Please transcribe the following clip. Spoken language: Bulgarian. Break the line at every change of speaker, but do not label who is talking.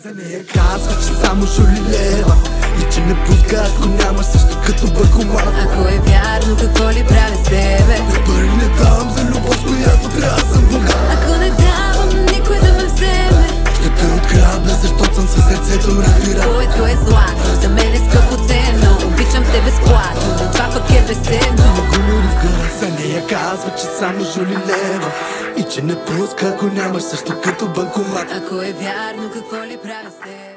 За нея казва, че само жули лева и че не пуска, ако няма също като банкомат.
Ако е вярно, какво ли правя с тебе?
Пари не давам за любов, която трябва съм богат.
Ако не давам никой да ме вземе,
ще те открадна, защото съм със сърцето разбира.
твоето е злато, за мен е скъпоценно. Обичам те безплатно, но това пък е безценно.
За нея казва, че само жули лева и че не пуска, ако нямаш също като банкомат.
Ако е вярно, какво ли правя с теб?